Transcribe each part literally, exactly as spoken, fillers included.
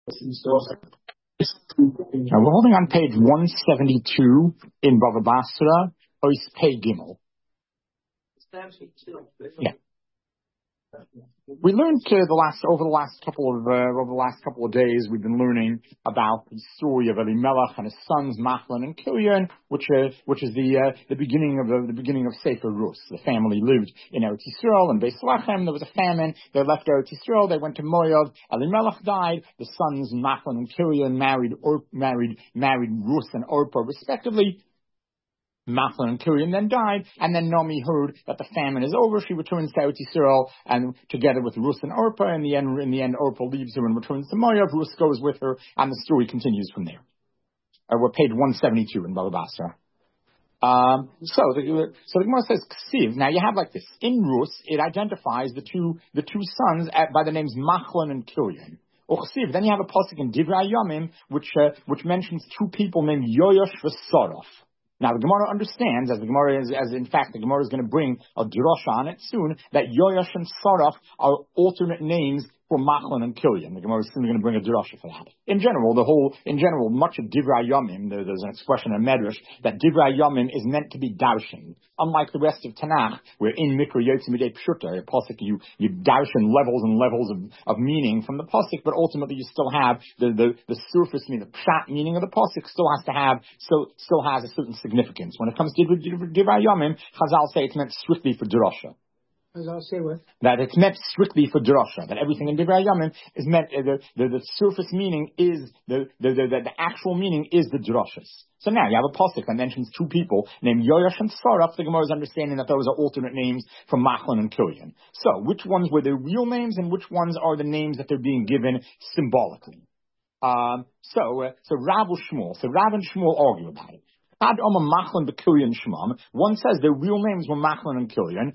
Now we're holding on page one seventy-two in Bava Basra, Ois Pei Gimel. Yeah. We learned uh, the last over the last couple of uh, over the last couple of days. We've been learning about the story of Elimelech and his sons Machlon and Kilion, which uh, which is the uh, the beginning of the, the beginning of Sefer Rus. The family lived in Eretz Yisrael and Beis Lachem. There was a famine. They left Eretz Yisrael. They went to Moav. Elimelech died. The sons Machlon and Kilion married or, married married Rus and Orpah respectively. Machlon and Kilion then died, and then Naomi heard that the famine is over. She returns to Eretz Yisrael, and together with Rus and Orpah, in the end, in the end, Orpah leaves her and returns to Moav. Rus goes with her, and the story continues from there. Uh, we're paid one seventy-two in Bava Basra. Um, so the so the Gemara says Ksiv. Now you have like this in Rus, it identifies the two the two sons at, by the names Machlon and Kilion. Ksiv. Then you have a pasuk in Divrei Yomim, which uh, which mentions two people named Yoash v'Saraf. Now, the Gemara understands, as the Gemara is, as in fact the Gemara is going to bring a drasha on it soon, that Yoash and Saraf are alternate names for Machlon and Kilion. The Gemara is soon going to bring a drasha for that. In general, the whole, in general, much of Divrei Yomim, there, there's an expression in Medrash that Divrei Yomim is meant to be darshan. Unlike the rest of Tanakh, where in Mikra Yotze Midei Pshuta, a pasuk you you darshan levels and levels of, of meaning from the pasuk, but ultimately you still have the the, the surface meaning, the pshat meaning of the pasuk still has to have still still has a certain significance. When it comes to Divrei Yomim, Chazal say it's meant strictly for drasha. I'll say what? That it's meant strictly for drasha. That everything in Divrei Yomim is meant, uh, the, the the surface meaning is the the, the the the actual meaning is the drashas. So now you have a pasuk that mentions two people named Yoash and Saraf. The Gemara is understanding that those are alternate names from Machlon and Kilion. So which ones were their real names and which ones are the names that they're being given symbolically? Um, so uh, so Rav Shmuel, so Rav and Shmuel argue about it. One says their real names were Machlon and Kilion.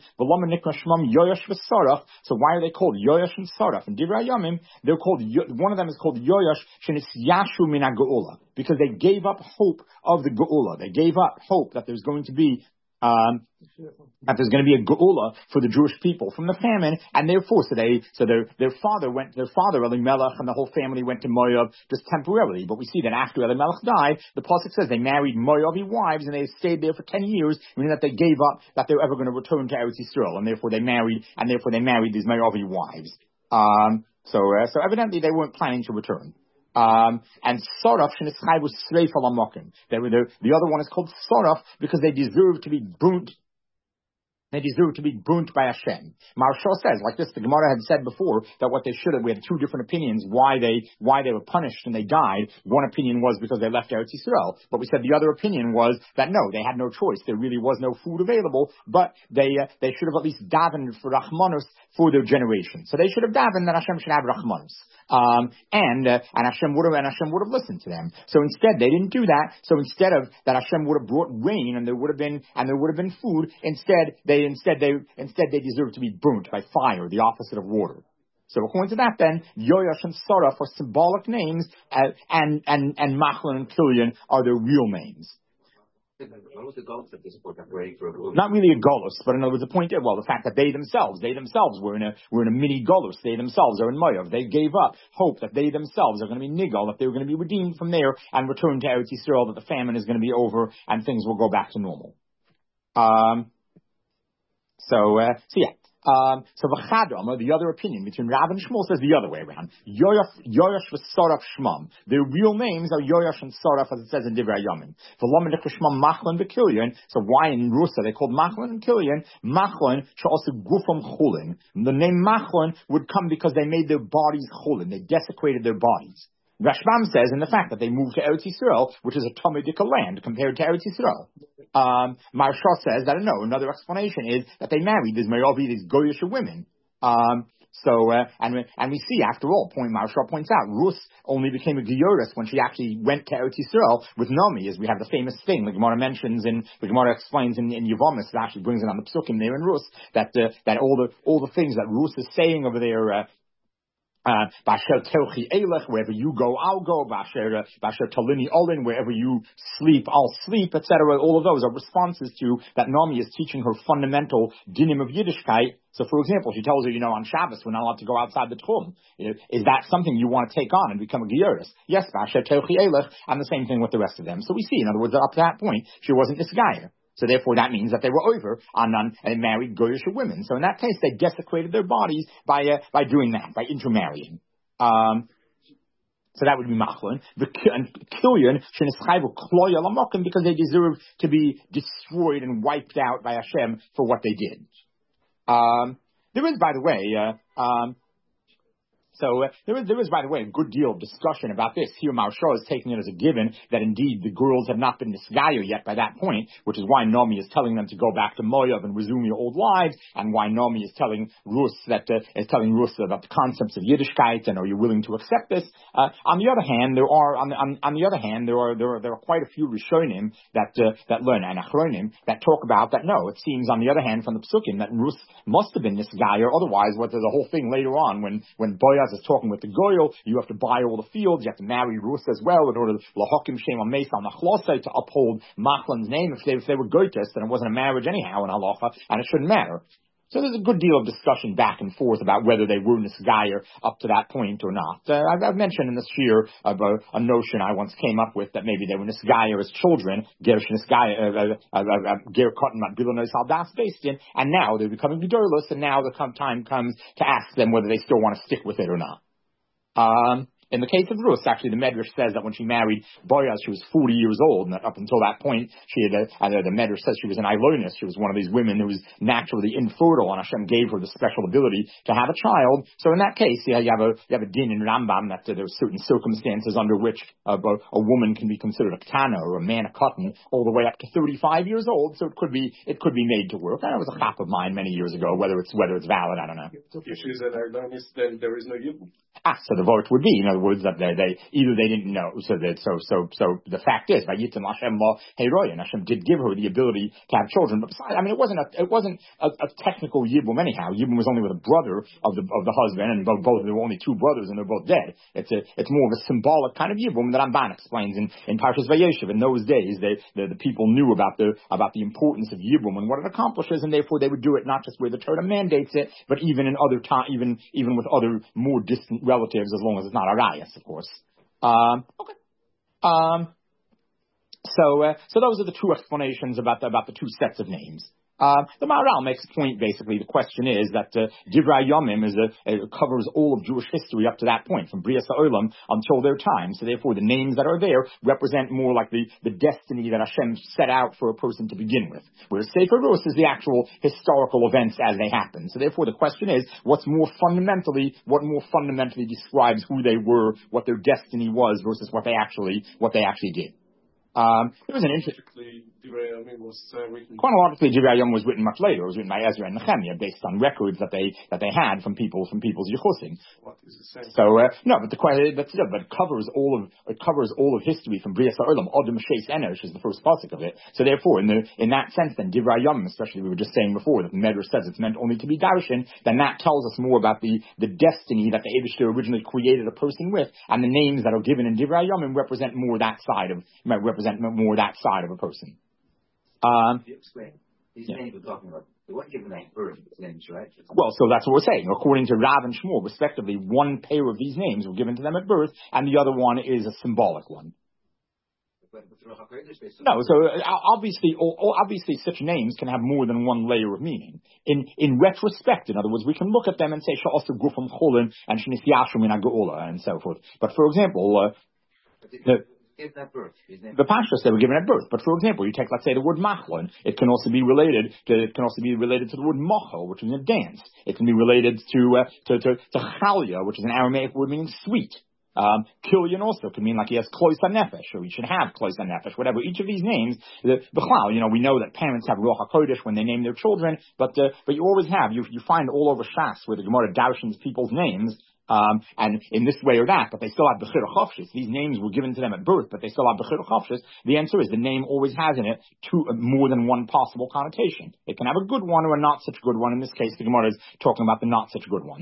So why are they called Yoash and Saraf? In Divrei Yomim, they're called, one of them is called Yoash Shenis Mina Geula, because they gave up hope of the Geula. They gave up hope that there's going to be Um, that there's going to be a geula for the Jewish people from the famine, and therefore, so they, so their their father went, their father Elimelech and the whole family went to Moav just temporarily. But we see that after Elimelech died, the pasuk says they married Moavi wives and they stayed there for ten years, meaning that they gave up that they were ever going to return to Eretz Yisrael, and therefore they married, and therefore they married these Moavi wives. Um, so uh, so evidently they weren't planning to return. Um, and Saraf Shenischai was Sreif Alamokim. The the other one is called Saraf because they deserve to be burnt. They deserve to be burnt by Hashem. Maharsha says, like this, the Gemara had said before that what they should have, we had two different opinions why they why they were punished and they died. One opinion was because they left Eretz Yisrael, but we said the other opinion was that no, they had no choice. There really was no food available, but they uh, they should have at least davened for Rachmanus for their generation. So they should have davened that Hashem should have Rachmanus. Um, and uh, and Hashem would have and Hashem would have listened to them. So instead, they didn't do that. So instead of that, Hashem would have brought rain, and there would have been and there would have been food. Instead, they instead they instead they deserve to be burnt by fire, the opposite of water. So according to that, then Yoash and Saraf are symbolic names, uh, and and and Machlon and Kilion are their real names. Not really a golus, but in other words, the point is, well, the fact that they themselves, they themselves were in a were in a mini golus. They themselves are in Moav. They gave up hope that they themselves are going to be nigal, that they were going to be redeemed from there and return to Eretz Yisrael, that the famine is going to be over and things will go back to normal. Um. So, uh, so yeah. Um, so V'chadam, the other opinion between Rav and Shmuel, says the other way around. Yoash, Yoash v'Saraf Shmam. Their real names are Yoash and Saraf, as it says in Divrei Yomim. V'lo medikra Shmam Machlon v'Kilion. So why in Rusa they called Machlon and Kilion? Machlon she'also gufam chulin. The name Machlon would come because they made their bodies chulin. They desecrated their bodies. Rashbam says in the fact that they moved to Eretz Yisrael, which is a Talmudic land compared to Eretz Yisrael. Um, Maharsha says that no, another explanation is that they married these Moavi, these Goyish women. Um, so, uh, and, and we see, after all, point Maharsha points out, Rus only became a Geuris when she actually went to Eretz Yisrael with Naomi, as we have the famous thing the Gemara mentions in, the Gemara explains in, in Yevomis, it actually brings it on the Psukim there in Rus, that, uh, that all the, all the things that Rus is saying over there, uh, Uh, Basher Telchi Elech, wherever you go, I'll go. Basher, uh, Basher Talini Olin, wherever you sleep, I'll sleep, et cetera. All of those are responses to that Naomi is teaching her fundamental dinim of Yiddishkeit. So, for example, she tells her, you know, on Shabbos, we're not allowed to go outside the Tchum. You know, is that something you want to take on and become a Giyuris? Yes, Basher Telchi Elech, and the same thing with the rest of them. So we see, in other words, that up to that point, she wasn't this guy. So therefore, that means that they were over on, on and married Goyish women. So in that case, they desecrated their bodies by uh, by doing that, by intermarrying. Um, so that would be machlon. The and kilyon sheneschayvu kloya lamokim, because they deserve to be destroyed and wiped out by Hashem for what they did. Um, there is, by the way, uh, um, So uh, there is, there is, by the way, a good deal of discussion about this. Here, Maharsha is taking it as a given that indeed the girls have not been nisgayo yet by that point, which is why Naomi is telling them to go back to Moav and resume your old lives, and why Naomi is telling Rus that uh, is telling Rus about the concepts of Yiddishkeit and are you willing to accept this? Uh, on the other hand, there are on, on, on the other hand there are there are there are quite a few Rishonim that uh, that learn and Achronim that talk about that. No, it seems on the other hand from the Psukim that Rus must have been nisgayo. Otherwise, what there's a whole thing later on when when Boaz is talking with the Goyal, you have to buy all the fields, you have to marry Rus as well in order to lahokim shem on Meis on Nachlosai to uphold Machlan's name. If they, if they were Goytas, then it wasn't a marriage anyhow in halacha, and it shouldn't matter. So there's a good deal of discussion back and forth about whether they were nisgayer up to that point or not. Uh, I've, I've mentioned in this year about a notion I once came up with that maybe they were nisgayer as children, ger nisgayer, ger cotton bilonos aldas based in, and now they're becoming gedolus, and now the time comes to ask them whether they still want to stick with it or not. Um, in the case of Rus, actually, the Medrash says that when she married Boaz, she was forty years old, and that up until that point, she had, a, and the Medrash says she was an Ilonis. She was one of these women who was naturally infertile, and Hashem gave her the special ability to have a child. So in that case, yeah, you have a, you have a din in Rambam that uh, there are certain circumstances under which uh, a, a woman can be considered a ketana or a man a cotton all the way up to thirty-five years old. So it could be, it could be made to work. And it was a chap of mine many years ago. Whether it's, whether it's valid, I don't know. So if she's an Ilonis, then there is no yibum. Ah, so the vote would be, in other words, that they, they either they didn't know, so that so so so the fact is, by Yitzim Hashem Lo Heiroy, and Hashem did give her the ability to have children. But besides, I mean, it wasn't a it wasn't a, a technical yibum anyhow. Yibum was only with a brother of the of the husband, and both, both there were only two brothers, and they're both dead. It's a it's more of a symbolic kind of yibum that Ramban explains in in Parshas Vayeshev. In those days, they the, the people knew about the about the importance of yibum and what it accomplishes, and therefore they would do it not just where the Torah mandates it, but even in other time, even even with other more distant relatives, as long as it's not Arias, of course. Um, okay. Um, so, uh, so those are the two explanations about the, about the two sets of names. Uh, the Maharal makes a point, basically. The question is that uh, Divrei Yomim is a, it covers all of Jewish history up to that point, from Brias HaOlam until their time. So therefore, the names that are there represent more like the, the destiny that Hashem set out for a person to begin with. Whereas Sefer Rus is the actual historical events as they happen. So therefore, the question is, what's more fundamentally, what more fundamentally describes who they were, what their destiny was, versus what they actually, what they actually did. Um, there was an interesting. Chronologically, Divrei Yom was written much later. It was written by Ezra and Nehemiah, based on records that they that they had from people from people's yichusim. What is it saying? So uh, no, but the question, but still, but it covers all of it covers all of history from Brias HaOlam. Adam Sheis Enosh is the first pasuk of it. So therefore, in the in that sense, then Divrei Yom, especially we were just saying before that the Medrash says it's meant only to be darshan. Then that tells us more about the the destiny that the Eibishter originally created a person with, and the names that are given in Divrei Yom represent more that side of represent more that side of a person. Um, explain. These yeah. names we're talking about, they weren't given any birth names, right? Well, so that's what we're saying. According to Rav and Shmuel, respectively, one pair of these names were given to them at birth, and the other one is a symbolic one. No, so obviously, obviously, such names can have more than one layer of meaning. In in retrospect, in other words, we can look at them and say "Sha'asu gufam cholin" and "Shnis yashum min ha'geula" and so forth. But for example, uh, the At birth. The pashas they were given at birth, but for example, you take, let's say, the word machlon. It can also be related to it can also be related to the word mocho, which is a dance. It can be related to uh, to to, to chalia, which is an Aramaic word meaning sweet. Um, Kilyan also can mean like he has klois hanefesh, or he should have klois hanefesh, whatever. Each of these names, the b'chlal, you know, we know that parents have ruach hakodesh when they name their children, but uh, but you always have you you find all over Shas where the Gemara darshans people's names. Um, and in this way or that, but they still have Bechir Chavshis. These names were given to them at birth, but they still have Bechir Chavshis. The answer is the name always has in it two, uh, more than one possible connotation. It can have a good one or a not such good one. In this case, the Gemara is talking about the not such good ones.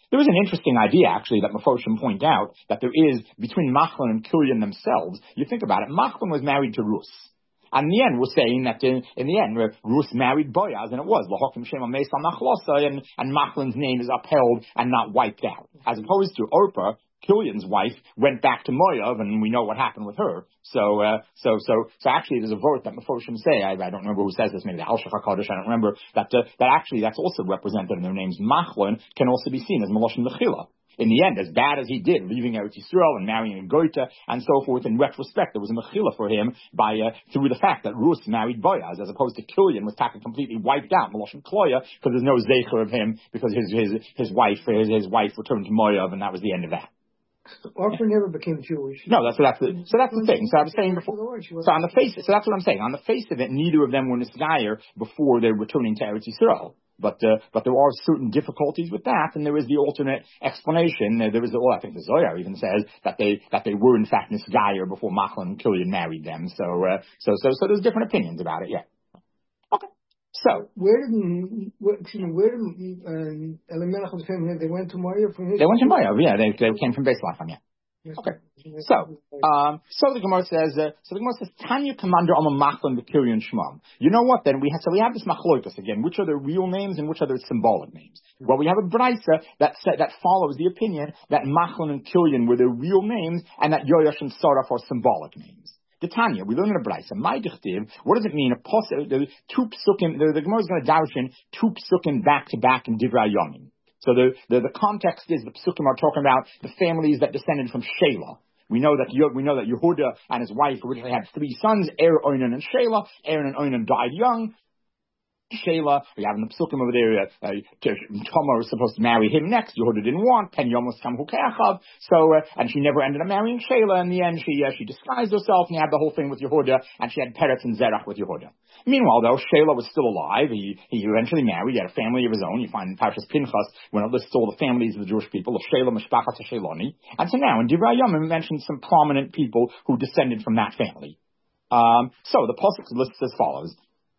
There is an interesting idea, actually, that Mefoshim point out, that there is, between Machlon and Kilyon themselves, you think about it, Machlon was married to Rus. And in the end, we're saying that in, in the end, Rus married Boaz, and it was L'Hokim Shema Meisal Nachlosa, and and Machlon's name is upheld and not wiped out, as opposed to Orpah, Kilyon's wife, went back to Moav, and we know what happened with her. So, uh, so, so, so actually, there's a vote that Mefoshim say. I, I don't remember who says this. Maybe the Alshach Hakadosh. I don't remember that. Uh, that actually, that's also represented in their names. Machlon can also be seen as Meloshin Mechila. In the end, as bad as he did, leaving Eretz Yisrael and marrying a Goita and so forth, in retrospect, there was a mechila for him by uh, through the fact that Rus married Boaz, as opposed to Kilyon was taken completely wiped out, Meloshin Kloya, because there's no zecher of him because his his his wife his, his wife returned to Moav, and that was the end of that. Orpah never became Jewish. No, that's that's the so that's the thing. So I was saying before. So on the face, so that's what I'm saying. On the face of it, neither of them were Nisgayer before they're returning to Eretz Yisrael. But uh, but there are certain difficulties with that, and there is the alternate explanation. Uh, there is, well, I think the Zohar even says that they that they were in fact Nisgayer before Machlon and Kilyon married them. So uh, so so so there's different opinions about it. Yeah. Okay. So where did where, excuse me, where did um, Elimelech and his family? They went to Moav from his. They went to Moav. Yeah, they they came from Beis Lacham. Yeah. Okay. So, um, so the Gemara says, uh, so the Gemara says, Tanya commander on the Machlon the Kilyon Shmam. You know what? Then we have, so we have this machloikas again. Which are their real names and which are their symbolic names? Well, we have a brisa that sa- that follows the opinion that Machlon and Kilyon were their real names and that Yoash and Saraf are symbolic names. The Tanya, we learn in a brisa. My dichtiv. What does it mean? A pos, the two psukim. The, the Gemara is going to darshan two psukim back to back in Divrei Yomim. So the, the the context is the psukim are talking about the families that descended from Shelah. We know that we know that Yehuda and his wife originally had three sons, Er, Onan, and Shelah. Aaron and Onan died young. Shelah, we have in the psukim over there, uh, Tamar was supposed to marry him next. Yehuda didn't want. Pen Yomos Kam Hukeachav. So, uh, and she never ended up marrying Shelah. In the end, she uh, she disguised herself, and you had the whole thing with Yehuda, and she had Peretz and Zerach with Yehuda. Meanwhile, though, Shelah was still alive. He he eventually married. He had a family of his own. You find in Parshas Pinchas when it lists all the families of the Jewish people of Shelah, Mishpachas, Sheloni. And so now in Divrei Yomim it mentions some prominent people who descended from that family. Um, so the pasuk lists as follows.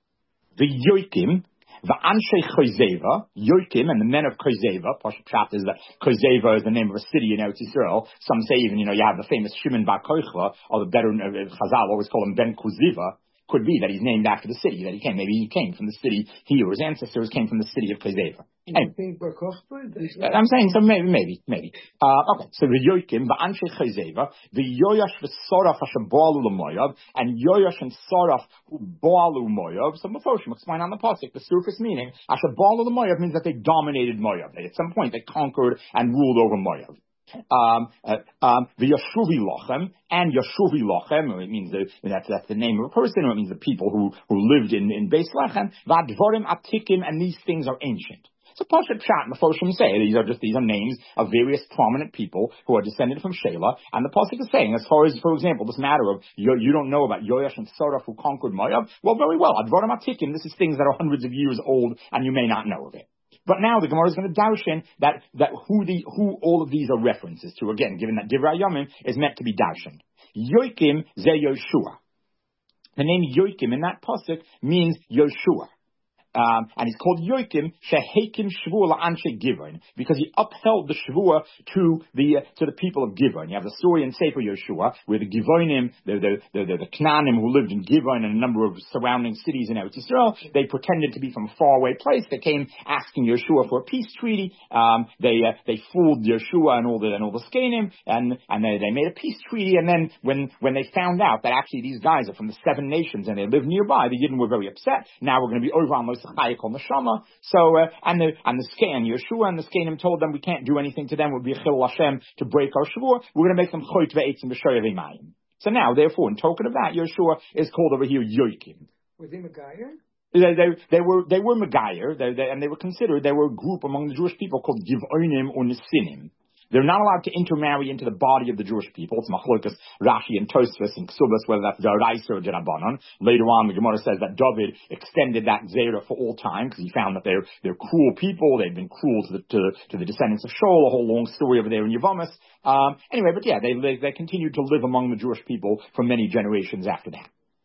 The Yoikim, the Anshe Chozeva, Yoikim, and the men of Chozeva. Pasuk Pshat is that Chozeva is the name of a city in Eretz Yisrael. Some say even, you know, you have the famous Shimon Bar Kochva, or the better uh, Chazal always call him Ben Kuziva. Could be that he's named after the city that he came. Maybe he came from the city. He or his ancestors came from the city of Chozeva. Anyway, I'm saying so. Maybe, maybe, maybe. Uh, okay. So the Yoikim, the Anshe Chozeva, the Yoash v'Sorach Hashem Baalu l'Moav, and Yoash and Sorach who Baalu Moav. So Mefoshim explain on the pasuk the surface meaning. Hashem Baalu l'Moav means that they dominated Moav. At some point, they conquered and ruled over Moav. Um, uh, um, the Yashuvi Lochem and Yashuvi Lochem, it means the, that's, that's the name of a person, or it means the people who, who lived in, in Beis Lechem, Vadvorim Atikim, and these things are ancient. So Pashat Pshat Mefoshim say these are just these are names of various prominent people who are descended from Shelah, and the pasuk is saying, as far as, for example, this matter of you, you don't know about Yoash and Soraf who conquered Moav, well, very well, Advorim Atikim, this is things that are hundreds of years old, and you may not know of it. But now the Gemara is going to darshan that, that who the, who all of these are references to. Again, given that Divrei Yomim is meant to be darshan. Yoikim ze Yoshua. The name Yoikim in that pasuk means Yoshua. Um, and he's called Yoikim Shehekim Shvua LaAnshe Givon, because he upheld the Shvua to the uh, to the people of Givon. You have the story in Sefer Yoshua where the Givonim, the the the, the, the Knaanim who lived in Givon and a number of surrounding cities in Eretz Yisrael, they pretended to be from a faraway place. They came asking Yoshua for a peace treaty. Um, they uh, they fooled Yoshua and all the and all the Skenim, and and they, they made a peace treaty. And then when when they found out that actually these guys are from the seven nations and they live nearby, the Yidden were very upset. Now we're going to be over on those. So, uh, and the, and the Skein, Yeshua and the Skeinim told them we can't do anything to them. It would be a chilul Hashem to break our shvur. We're going to make them choyt ve'etzim b'shoyev emayim. So now, therefore, in token of that, Yeshua is called over here Yoikim. Was he Megayer? They, they, they were, they were Megayer, they, they, and they were considered, they were a group among the Jewish people called Givonim or Nesinim. They're not allowed to intermarry into the body of the Jewish people. It's machlokas Rashi and Tosfos and Ksubas, whether that's Daraisa or Derabanan. Later on, the Gemara says that David extended that zera for all time because he found that they're they're cruel people. They've been cruel to the to, to the descendants of Shaul. A whole long story over there in Yevamos. Um, anyway, but yeah, they they, they continued to live among the Jewish people for many generations after that.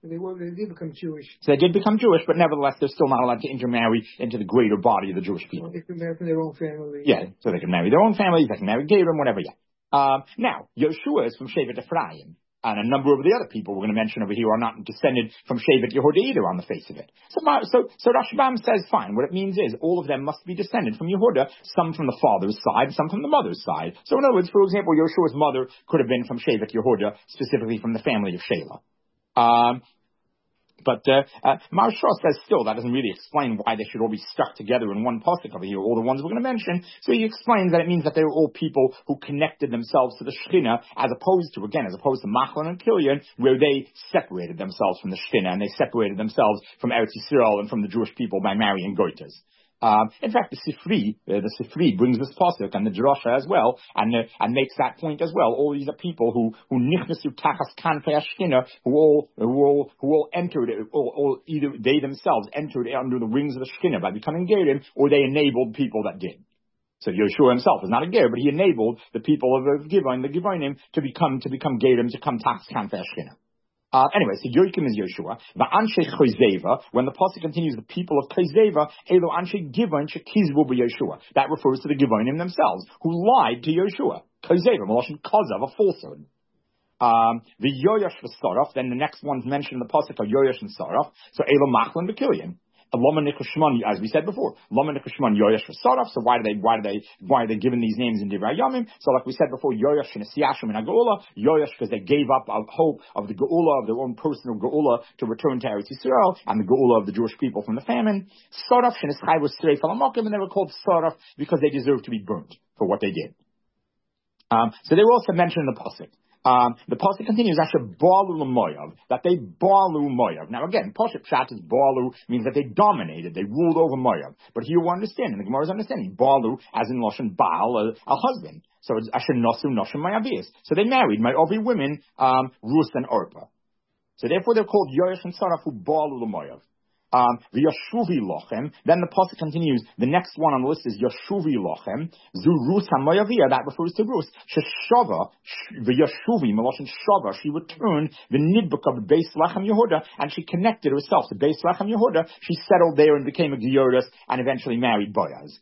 They were, they did become Jewish. So they did become Jewish, but nevertheless, they're still not allowed to intermarry into the greater body of the Jewish people. They could marry from their own family. Yeah, so they can marry their own families, they can marry Gerim, whatever, yeah. Um, now, Yeshua is from Shevet Ephraim, and a number of the other people we're going to mention over here are not descended from Shevet Yehuda either on the face of it. So, so, so Rashbam says, fine, what it means is all of them must be descended from Yehuda, some from the father's side, some from the mother's side. So in other words, for example, Yeshua's mother could have been from Shevet Yehuda, specifically from the family of Shelah. Um, But uh, uh, Maharsha says still that doesn't really explain why they should all be stuck together in one pasuk over here, all the ones we're going to mention. So he explains that it means that they were all people who connected themselves to the Shekhinah, as opposed to, again, as opposed to Machlon and Kilyon, where they separated themselves from the Shekhinah, and they separated themselves from Eretz Yisrael and from the Jewish people by marrying Goitas. Um, in fact, the Sifri, uh, the Sifri brings this pasuk and the Drasha as well, and uh, and makes that point as well. All these are people who who nichnasu tachas kanfei hashchina, who all who all who all entered, or, or either they themselves entered under the wings of the Shekhinah by becoming gerim, or they enabled people that did. So Yeshua himself is not a ger, but he enabled the people of Givon, the Givonim, to become to become gerim, to come tachas kanfei hashchina. Uh, anyway, so Yoikim is Yeshua. The Anshe Chozeva, when the pasuk continues, the people of Chozeva, Elo Anshe Givon Shekizvu Yeshua. That refers to the Givonim themselves, who lied to Yeshua. Chozeva, Maloshin Kozav, a falsehood. Um, the Yoyash V'Saraf, then the next ones mentioned in the pasuk are Yoyash and Saraf. So Elo Machlon B'Kilyon. As we said before, Lama Nikushman Yoyash V'Saraf. So why do they, why do they, why are they given these names in Divrei Yamim? So like we said before, Yoyash and Siyashim and Geula. Yoyash because they gave up of hope of the Geula, of their own personal Geula to return to Eretz Yisrael, and the Geula of the Jewish people from the famine. Saraf Shenischai was Srei Falamakim, and they were called Saraf because they deserved to be burnt for what they did. Um, so they were also mentioned in the pasuk. Um, the pasuk continues, Asher Balu L'Moyav, that they Balu Moyav. Now again, Pasuk Pshat is Balu, means that they dominated, they ruled over Moyav. But here we're understanding, the Gemara is understanding, Balu, as in Lashon Baal, a, a husband. So it's Asher Nosu Noshim Mayaviyas. So they married Mayavi women, um, Rus and Orpah. So therefore they're called Yoresh and Saraf, who Balu L'Moyav. Um, Yashuvi Lochem. Then the pasuk continues. The next one on the list is Yashuvi Lochem. Zu Rus HaMoyaviyah. That refers to Rus. Sheshava V'Yashuvi Meloshin Shava. She returned the Nidbuk of Beis Lechem Yehuda, and she connected herself to Beis Lechem Yehuda. She settled there and became a Gioris, and eventually married Boaz.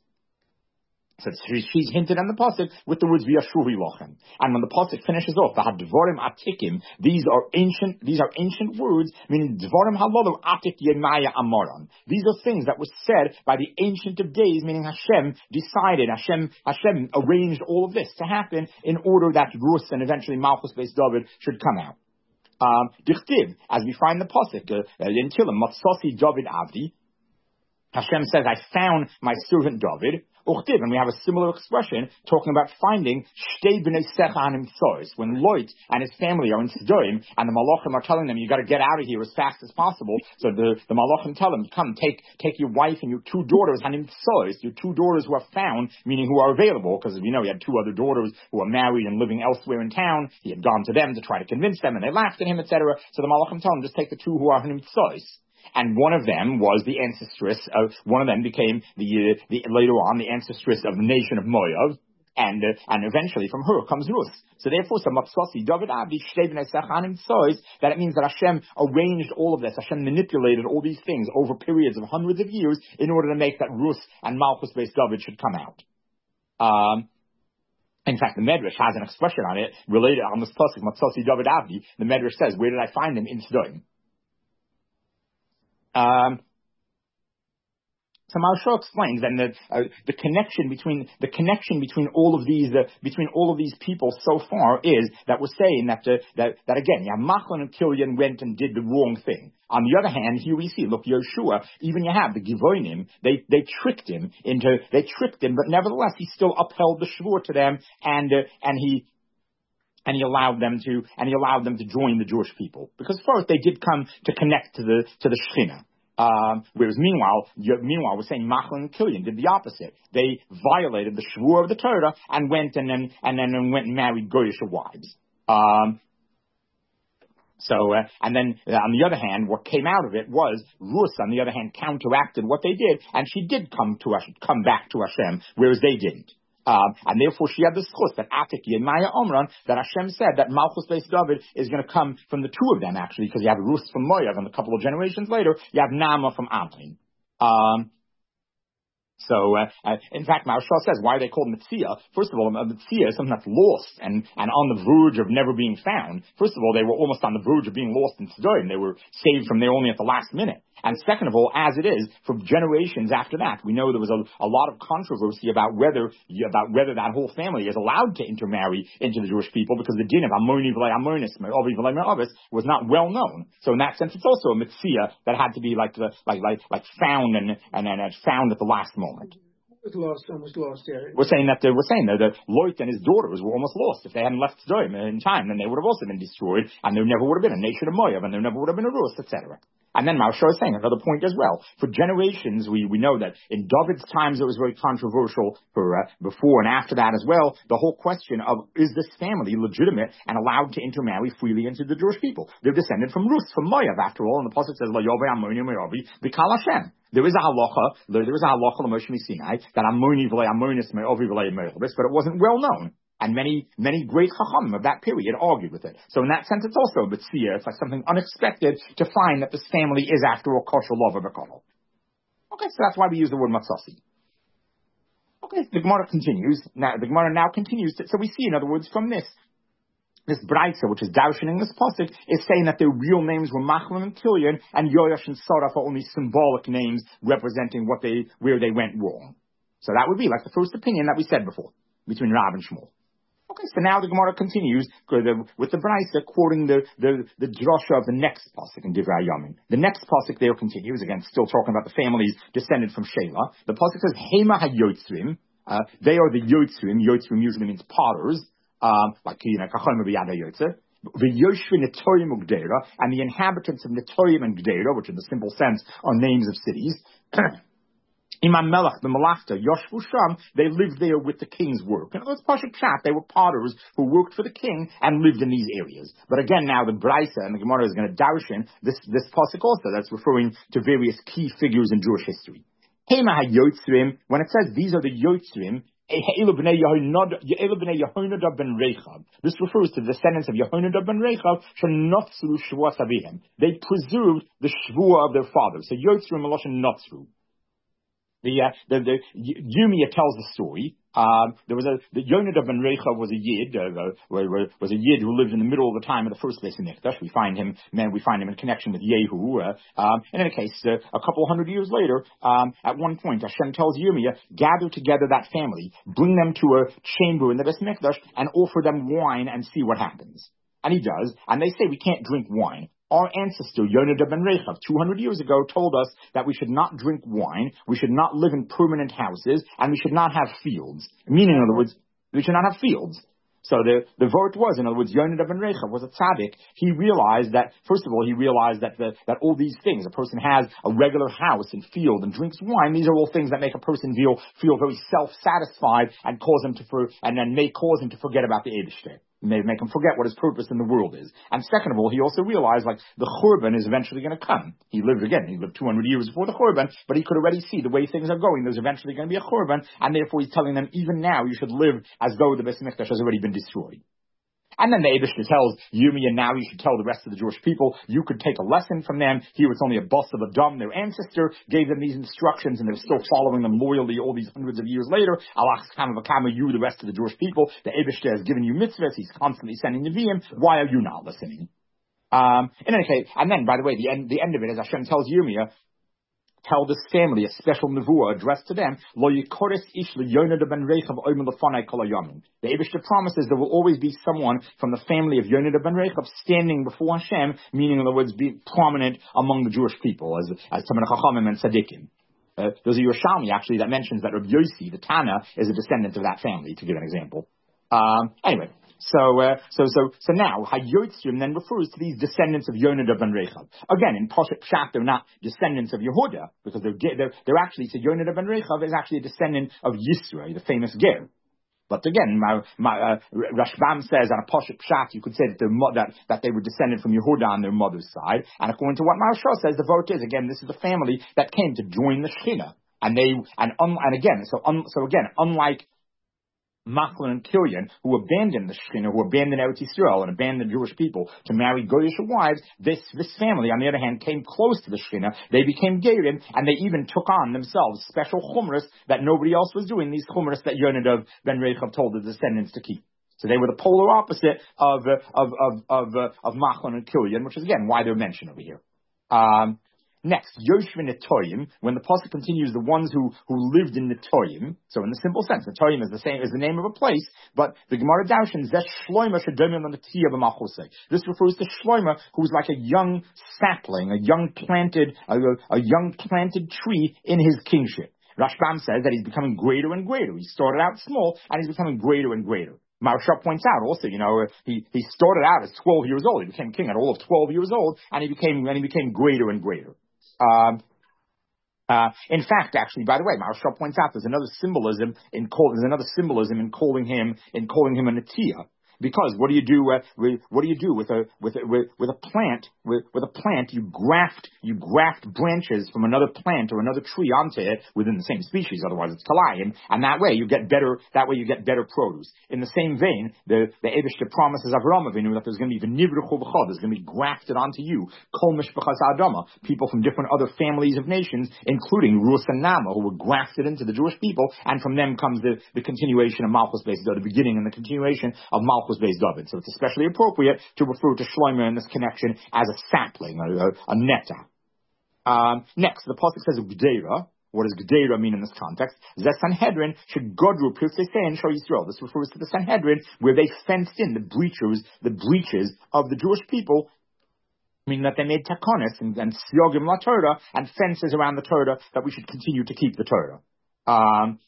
So she's hinted on the pasuk with the words V'Yashuvi Lochem. And when the pasuk finishes off, the Hadvarim Atikim, these are ancient, these are ancient words, meaning Dvarim Halolu Atik Yemaya Amoron. These are things that were said by the Ancient of Days, meaning Hashem decided, Hashem, Hashem arranged all of this to happen in order that Rus and eventually Malchus Beis David should come out. Um, Dichtiv, as we find the pasuk, uh, in Tilim, Matsasi David Avdi, Hashem says, I found my servant David. Uchtiv, and we have a similar expression talking about finding Shtei B'nei Secha Hanim Tzois, when Lot and his family are in Sdoim, and the Malachim are telling them, you got to get out of here as fast as possible. So the, the Malachim tell them, come, take take your wife and your two daughters, Hanim Tzois, your two daughters who are found, meaning who are available, because we know he had two other daughters who were married and living elsewhere in town. He had gone to them to try to convince them, and they laughed at him, et cetera. So the Malachim tell him, just take the two who are Hanim Tzois. And one of them was the ancestress of, one of them became the, uh, the later on the ancestress of the nation of Moav, and uh, and eventually from her comes Rus. So therefore, some Mapsasi David Abdi Shtei B'nei Sechanim Tzois, that it means that Hashem arranged all of this. Hashem manipulated all these things over periods of hundreds of years in order to make that Rus and Malchus Beis David should come out. Um, In fact, the Medrash has an expression on it related on this pasuk Mapsasi David Abdi. The Medrash says, "Where did I find him? In Sdoim." Um, so Maharsha explains then the uh, the connection between the connection between all of these uh, between all of these people so far is that we're saying that uh, that that again, yeah, Machlon and Kilyon went and did the wrong thing. On the other hand, here we see, look, Yeshua, even you have the Givonim, they they tricked him into they tricked him, but nevertheless he still upheld the shvur to them, and uh, and he. And he allowed them to, and he allowed them to join the Jewish people, because first they did come to connect to the to the Shekhinah. Um, whereas meanwhile, meanwhile, we're saying Machlon and Kilyon did the opposite. They violated the shvur of the Torah and went and then and then and went and married goyish wives. Um, so, uh, and then uh, on the other hand, what came out of it was Rus, on the other hand, counteracted what they did, and she did come to us, come back to Hashem, whereas they didn't. Um, and therefore she had the schus that Atik Yemaya Omran, that Hashem said that Malchus Beis David is going to come from the two of them actually, because you have Rus from Moav, and a couple of generations later, you have Nama from Ammon. Um, So, uh, uh, in fact, Maharshal says, why are they called Mitzia? First of all, a Mitzia is something that's lost and, and on the verge of never being found. First of all, they were almost on the verge of being lost in Sidon. They were saved from there only at the last minute. And second of all, as it is, for generations after that, we know there was a, a lot of controversy about whether, about whether that whole family is allowed to intermarry into the Jewish people, because the din of Ammoni v'lei Ammonis, Me'ovi v'lei Me'ovis, was not well known. So in that sense, it's also a Mitzia that had to be like, the, like, like, like found and, and, and found at the last moment. It was lost, almost lost, yeah. We're saying that, we're saying that, that Lot and his daughters were almost lost. If they hadn't left Sodom in time, then they would have also been destroyed, and there never would have been a nation of Moab, and there never would have been a Rus, et cetera. And then Maharshal is saying another point as well. For generations, we, we know that in David's times it was very controversial. For uh, before and after that as well, the whole question of, is this family legitimate and allowed to intermarry freely into the Jewish people? They're descended from Rus, from Moab, after all, and the pasuk says, "Lo yovei Ammoni Moavi b'kal Hashem." There is a halacha, there is a halacha l'Moshe Sinai that Ammoni v'lei Ammonis Me'ovi v'lei Me'ovis, but it wasn't well known. And many, many great chachamim of that period argued with it. So in that sense, it's also a B'tzia. It's like something unexpected to find that this family is after all kosher lova b'kol. Okay, so that's why we use the word matzasi. Okay, the Gemara continues. Now, the Gemara now continues. To, so we see, in other words, from this, this Braisa, which is darshaning this pasuk, is saying that their real names were Machlon and Kilyon, and Yoash and Saraf are only symbolic names representing what they, where they went wrong. So that would be like the first opinion that we said before, between Rav and Shmuel. Okay, so now the Gemara continues with the Braisa quoting the, the, the drasha of the next pasuk in Divrei Yamin. The next pasuk there continues, again, still talking about the families descended from Shelah. The pasuk says, Hema ha-yotzrim, uh, they are the yotzrim. Yotzrim usually means potters, um, like, you know, kachon b'yad ha-yotzer. The Yoshvi Netorim Ugdera, and the inhabitants of Netorim and Gdera, which in the simple sense are names of cities. Imam Melech, the Malachta, Yoshvu Sham, they lived there with the king's work. And it was Pashat Pshat, they were potters who worked for the king and lived in these areas. But again, now the Braisa and the Gemara is going to darshan this, this pasuk also, that's referring to various key figures in Jewish history. Hema ha-yotzrim, when it says these are the yotzrim, this refers to the descendants of Yehonadab ben Rechav. They preserved the shvua of their father. So yotzrim maloshin notzru. The, uh, the, the, Yumia tells the story. Um, there was a, the Yonadav ben Rechav was a Yid, uh, was a Yid who lived in the middle of the time of the first Beis Hamikdash. We find him, man, we find him in connection with Yehu. Uh, um, in any case, uh, a couple hundred years later, um, at one point, Hashem tells Yirmiyah, gather together that family, bring them to a chamber in the Beis Hamikdash, and offer them wine and see what happens. And he does, and they say we can't drink wine. Our ancestor, Yonadav ben Rechav, two hundred years ago, told us that we should not drink wine, we should not live in permanent houses, and we should not have fields. Meaning, in other words, we should not have fields. So the, the vote was, in other words, Yonadav ben Rechav was a tzaddik. He realized that, first of all, he realized that the, that all these things, a person has a regular house and field and drinks wine, these are all things that make a person feel, feel very self-satisfied and cause him to, for, and then may cause him to forget about the Eibishter. May make him forget what his purpose in the world is. And second of all, he also realized, like, the Churban is eventually going to come. He lived again, he lived two hundred years before the Churban, but he could already see the way things are going, there's eventually going to be a Churban, and therefore he's telling them, even now you should live as though the Beis Hamikdash has already been destroyed. And then the Eibishter tells Yirmiyah, now you should tell the rest of the Jewish people, you could take a lesson from them. Here it's only a bus of a dumb. Their ancestor gave them these instructions, and they're still following them loyally all these hundreds of years later. Allah Kama, you, the rest of the Jewish people, the Eibishter has given you mitzvahs. He's constantly sending Nevi'im. Why are you not listening? Um, in any case, and then, by the way, the end, the end of it is Hashem tells Yirmiyah, tell this family a special nevuah addressed to them. Lo yikoris ish leYonadav ben Rechav oimen lefanai kol hayamim. The Eibishter promises there will always be someone from the family of Yonadav ben Rechav standing before Hashem, meaning in other words, be prominent among the Jewish people as as Tamar Chachamim and Tzaddikim. Uh, there's a Yerushalmi actually that mentions that Rabbi Yossi, the Tana, is a descendant of that family. To give an example. Um, anyway. So, uh, so, so, so now, Hayotzrim then refers to these descendants of Yonadav ben Rechav. Again, in Poshet Pshat, they're not descendants of Yehuda, because they're, they're, they're actually, so Yonadav ben Rechav is actually a descendant of Yisro, the famous Ger. But again, my, my, uh, Rashbam says on a Poshet Pshat, you could say that, they're, that, that they were descended from Yehuda on their mother's side. And according to what Maharshal says, the vote is, again, this is a family that came to join the Shechina. And they, and, un, and again, so, un, so again, unlike, Machlon and Killian, who abandoned the Shekhinah, who abandoned Eretz Yisrael and abandoned the Jewish people to marry Goyish wives, this this family, on the other hand, came close to the Shekhinah. They became Gerim, and they even took on themselves special chumras that nobody else was doing, these chumras that Yonadav ben Rechav told the descendants to keep. So they were the polar opposite of uh, of of of, uh, of Machlon and Killian, which is again why they're mentioned over here. Um, Next, Yoshvin Netoyim, when the pasuk continues, the ones who, who lived in Netoyim, so in the simple sense, Netoyim is the same as the name of a place, but the Gemara Darshan, Zesh Shloima Shedomim L'Netiya B'Machosei. This refers to Shloima, who's like a young sapling, a young planted, a, a young planted tree in his kingship. Rashbam says that he's becoming greater and greater. He started out small, and he's becoming greater and greater. Maharsha points out also, you know, he, he started out as twelve years old. He became king at all of twelve years old, and he became, and he became greater and greater. Um, uh, in fact, actually, by the way, Maharsha points out there's another symbolism in call, there's another symbolism in calling him in calling him a Netiya. Because what do you do? Uh, with, what do you do with a with a, with, with a plant? With, with a plant, you graft you graft branches from another plant or another tree onto it within the same species. Otherwise, it's kalayim, and that way you get better. That way you get better produce. In the same vein, the the Eibishter promises Avraham Avinu that there's going to be v'nivruchu b'chad. There's going to be grafted onto you kol mishpachas Adama, people from different other families of nations, including Rus and Nama, who were grafted into the Jewish people, and from them comes the the continuation of Malchus Beis David, the beginning and the continuation of Malchus Beis David. So it's especially appropriate to refer to Shlomo in this connection as a sapling, a, a, a neta. Um, next, the pasuk says Gdeira. What does Gdeira mean in this context? Zeh Sanhedrin should godru pirtzei and show Yisrael. This refers to the Sanhedrin where they fenced in the breaches, the breaches of the Jewish people, meaning that they made takonis and, and siyogim la Torah and fences around the Torah that we should continue to keep the Torah. Um,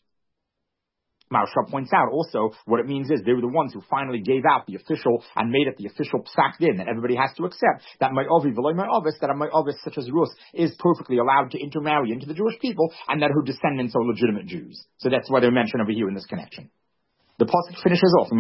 Maharsha points out also what it means is they were the ones who finally gave out the official and made it the official psak din that everybody has to accept, that Ma'ovi v'loy Ma'ovis, that a Ma'ovis such as Rus is perfectly allowed to intermarry into the Jewish people and that her descendants are legitimate Jews. So that's why they're mentioned over here in this connection. The pasuk finishes off,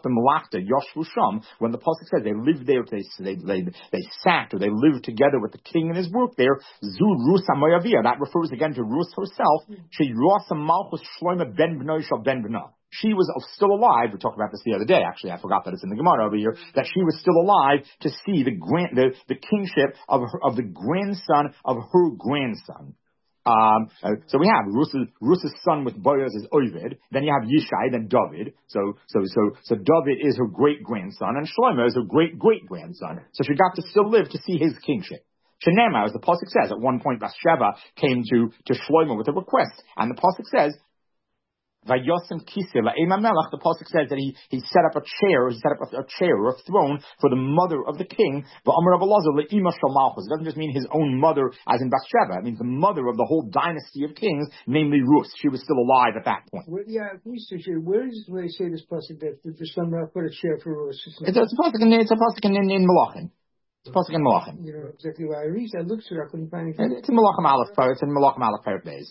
when the pasuk says they lived there, they, they, they, they sat or they lived together with the king and his work there, Zu Rus HaMoyaviyah, that refers again to Rus herself, she Malchus Shlomo ben Bnoi Shal ben Bnah. She was still alive, we talked about this the other day, actually, I forgot that it's in the Gemara over here, that she was still alive to see the grand, the, the kingship of her, of the grandson of her grandson. Um, uh, so we have Rus's, Rus's son with Boaz is Ovid. Then you have Yishai, then David. So, so, so, so David is her great grandson, and Shlomo is her great great grandson. So she got to still live to see his kingship. Shenema, as the pasuk says, at one point Bathsheba came to to Shlomo with a request, and the pasuk says, Vayosem Kiseh la'Ema Melech, the pasuk says that he, he set up a chair, he set up a, a chair or a throne for the mother of the king. V'Amar Rabbi Elazar le'Ema Shel Malchus. It doesn't just mean his own mother, as in Bathsheba. It means the mother of the whole dynasty of kings, namely Rus. She was still alive at that point. Where, yeah, where is where they say this pasuk that the Shlomo put a chair for Rus? It's, it's a pasuk in it's a pasuk in, in, in Malachim. It's pasuk in Malachim. You know exactly why I read. I looked through it. I couldn't find anything. It's in Malachim Aleph. It's in Malachim Aleph Perek Beis.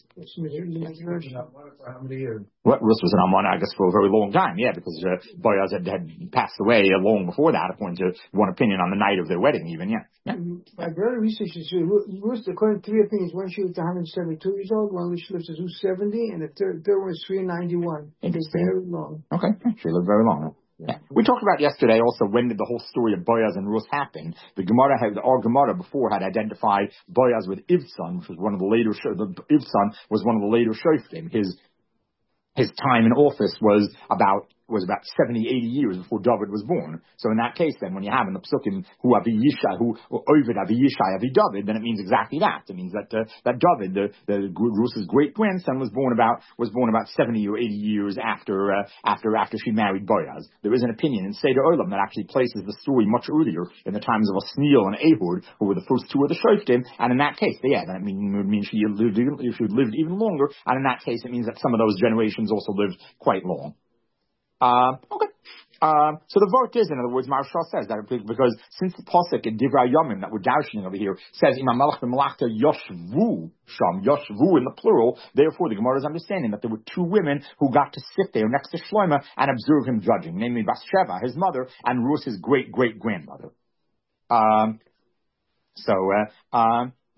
What Rus was an Almana, I guess, for a very long time. Yeah, because uh, Boaz had, had passed away long before that, according to one opinion, on the night of their wedding, even. Yeah. yeah. My brother researches Rus, according to three opinions. One she was one hundred seventy-two years old. One she lived to seventy, and the third, third one is three ninety-one. Interesting. Very long. Okay, she lived very long. Yeah. We talked about yesterday also when did the whole story of Boaz and Rus happen. The Gemara had, our Gemara before had identified Boaz with Ivson, which was one of the later, the Ivson was one of the later Shoftim. His, his time in office was about, was about seventy, eighty years before David was born. So in that case then, when you have in the Psukim, who Avi Yishai, who Ovid Avi Yishai Avi David, then it means exactly that. It means that, uh, that David, the, the Rus's great grandson, was born about, was born about seventy or eighty years after, uh, after, after she married Boaz. There is an opinion in Seder Olam that actually places the story much earlier in the times of Osniel and Ehud, who were the first two of the Shoftim, and in that case, yeah, that mean, means she lived, she lived even longer, and in that case, it means that some of those generations also lived quite long. Uh, okay. Uh, so the vote is, in other words, Maharsha says that because since the pasuk in Divrei Yomim that we're darshaning over here says Imam Melech b'Malachta Yoshvu Sham, Yoshvu in the plural, therefore the Gemara is understanding that there were two women who got to sit there next to Shlomo and observe him judging, namely Bathsheba, his mother, and Rus, his great great grandmother. Um, so, uh, um.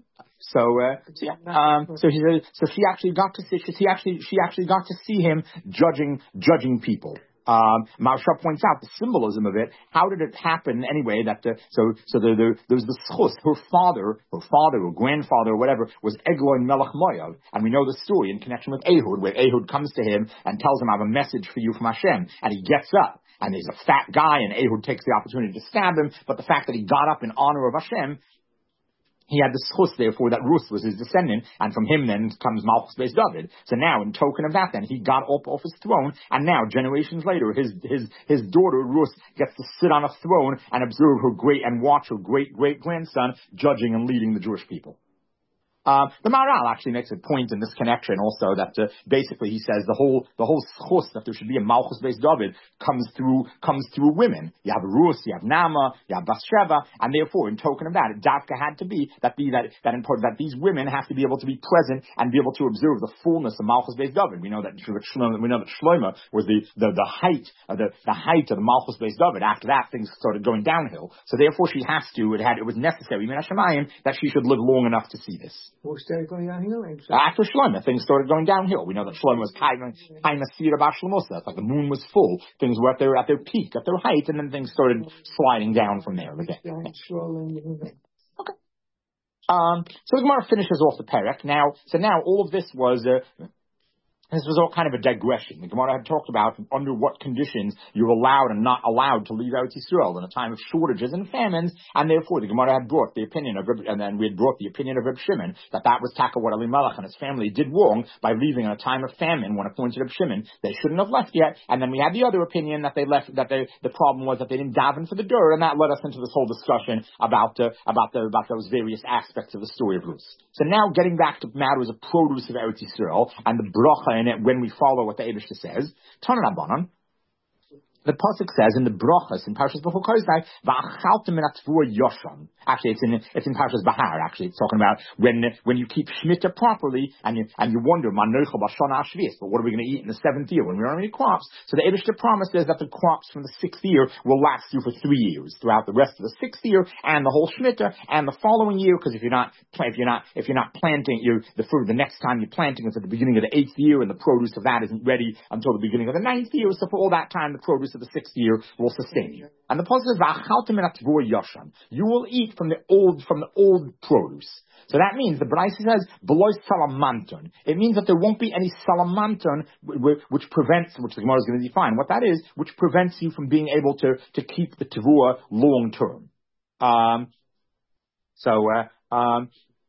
So, uh, so yeah, um, so she said, so she actually got to see, she actually, she actually got to see him judging, judging people. Um, Maharsha points out the symbolism of it. How did it happen anyway? That the, so so the, the, there was the schus. Her father, her father, or grandfather, or whatever, was Eglon Melech Moav, and we know the story in connection with Ehud, where Ehud comes to him and tells him, "I have a message for you from Hashem," and he gets up. And he's a fat guy, and Ehud takes the opportunity to stab him. But the fact that he got up in honor of Hashem, he had the schus, therefore, that Ruth was his descendant, and from him then comes Malchus Beis David. So now, in token of that, then he got up off his throne, and now generations later, his his his daughter Ruth gets to sit on a throne and observe her great and watch her great great grandson judging and leading the Jewish people. Uh, the Maharal actually makes a point in this connection also that uh, basically he says the whole the whole schus that there should be a Malchus Beis David comes through comes through women. You have Ruth, you have Nama, you have Bathsheba, and therefore in token of that, it Dafka had to be that be that that important that these women have to be able to be present and be able to observe the fullness of Malchus Beis David. We know that Shlomo, we know that Shlomo was the the, the height of the the height of the Malchus Beis David. After that, things started going downhill. So therefore, she has to. It had it was necessary, Min Hashemayim, that she should live long enough to see this. What started going downhill? After Shlomo, things started going downhill. We know that Shlomo was kind of seer about Shlomosa. It's like the moon was full. Things were at their at their peak, at their height, and then things started sliding down from there. Okay. Okay. Um, so the Gemara finishes off the parak. Now, so now all of this was. Uh, This was all kind of a digression. The Gemara had talked about under what conditions you're allowed and not allowed to leave Eretz Yisrael in a time of shortages and famines, and therefore the Gemara had brought the opinion of, and then we had brought the opinion of Reb Shimon, that that was taka what Elimelech and his family did wrong by leaving in a time of famine when appointed Reb Shimon. They shouldn't have left yet, and then we had the other opinion that they left, that they, the problem was that they didn't daven for the dur, and that led us into this whole discussion about, uh, about the, about those various aspects of the story of Ruth. So now getting back to matters of produce of Eretz Yisrael, and the bracha in it when we follow what the Eibishter says. Tana Rabbanan, the pasuk says in the brachas in Parshas Bechukosai, "Va'achaltem min hatvua yoshon." Actually, it's in it's in Parshas Bahar. Actually, it's talking about when when you keep shmita properly, and you and you wonder, "Manoicha b'shana hashvius," but what are we going to eat in the seventh year when we don't have any crops? So the Eibishter promises that the crops from the sixth year will last you for three years throughout the rest of the sixth year and the whole shmita and the following year. Because if you're not if you're not if you're not planting, you the for the next time you're planting is at the beginning of the eighth year, and the produce of that isn't ready until the beginning of the ninth year. So for all that time, the produce of the sixth year will sustain you. And the pasuk says, "Va'achaltem min hatvua yoshon." You will eat from the old from the old produce. So that means the Braisa says below salamanton. It means that there won't be any salamanton which prevents, which the Gemara is going to define what that is, which prevents you from being able to to keep the tevua long term. Um, so. Uh, um,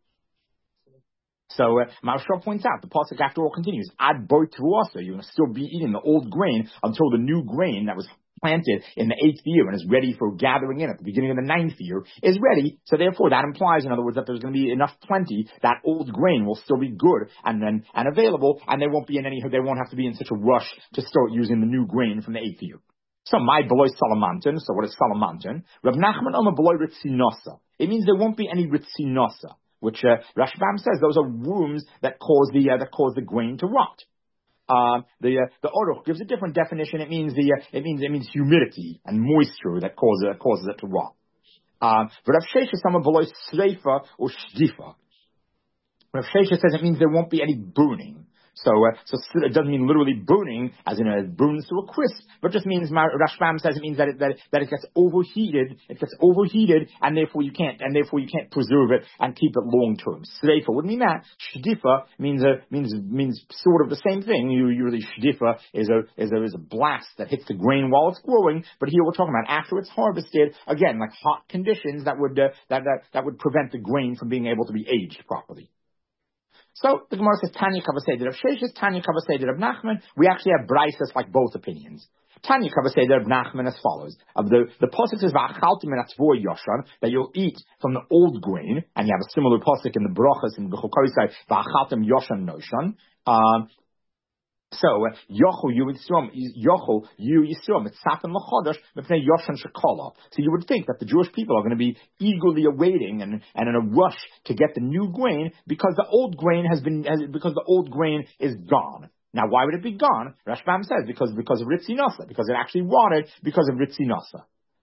So, uh, Maharsha points out, the pasuk after all continues, ad bo tevuasa, you're going to still be eating the old grain until the new grain that was planted in the eighth year and is ready for gathering in at the beginning of the ninth year is ready. So therefore, that implies, in other words, that there's going to be enough plenty, that old grain will still be good and then, and available, and they won't be in any, they won't have to be in such a rush to start using the new grain from the eighth year. So, my beloy salamanton, so what is salamanton? Rav Nachman Omer beloy ritzinosa. It means there won't be any ritzinosa, which uh, Rashbam says those are wombs that cause the uh, that cause the grain to rot. Um, the uh, the Aruch gives a different definition. It means the uh, it means it means humidity and moisture that causes uh, causes it to rot. Um, but Rav Shesha sama below sreifa or shdifa. Rav Shesha says it means there won't be any burning. So, uh, so it doesn't mean literally burning, as in a burns to a crisp, but just means, Rashbam says it means that it, that it, that it gets overheated, it gets overheated, and therefore you can't, and therefore you can't preserve it and keep it long term. Sreifa would mean that. Shdifa means a, means, means sort of the same thing. You, usually shdifa is a, is a, is a blast that hits the grain while it's growing, but here we're talking about after it's harvested, again, like hot conditions that would, uh, that, that, that would prevent the grain from being able to be aged properly. So the Gemara says Tanya Kavaseder of Sheshes, Tanya Kavaseder of Nachman. We actually have brises like both opinions. Tanya Kavaseder of Nachman as follows: of the the pasuk says Va'achaltem min hatvua yoshon, that you'll eat from the old grain, and you have a similar pasuk in the brachas in Bechukosai Va'achaltem yoshon noshon. Um, So, Yochel, you Yisrom, Yochel, you Yisrom, it's Sapan Lachodesh, Mepnei Yoshan Shekola. So you would think that the Jewish people are going to be eagerly awaiting and, and in a rush to get the new grain because the old grain has been, has, because the old grain is gone. Now, why would it be gone? Rashbam says because, because of Ritzi Nasa, because it actually rotted because of Ritzi Nasa.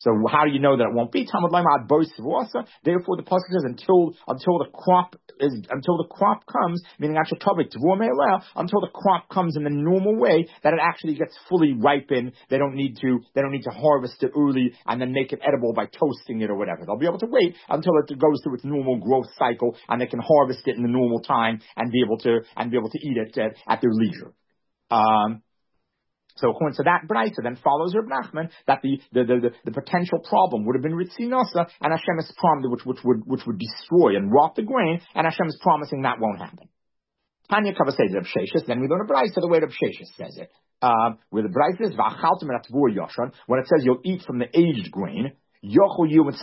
So how do you know that it won't be? Therefore, the pasuk says until until the crop is until the crop comes, meaning until the crop comes in the normal way that it actually gets fully ripened. They don't need to they don't need to harvest it early and then make it edible by toasting it or whatever. They'll be able to wait until it goes through its normal growth cycle and they can harvest it in the normal time and be able to and be able to eat it at, at their leisure. Um, So according to that brayta, then follows Reb Nachman that the the, the, the the potential problem would have been Ritzinosa, and Hashem is promised which which would which would destroy and rot the grain, and Hashem is promising that won't happen. Tanya Kava says Reb Sheshes, then we learn a brayta the way Reb Sheshes says it, um, where the brayta is v'achaltem enatvur yoshan, when it says you'll eat from the aged grain. You would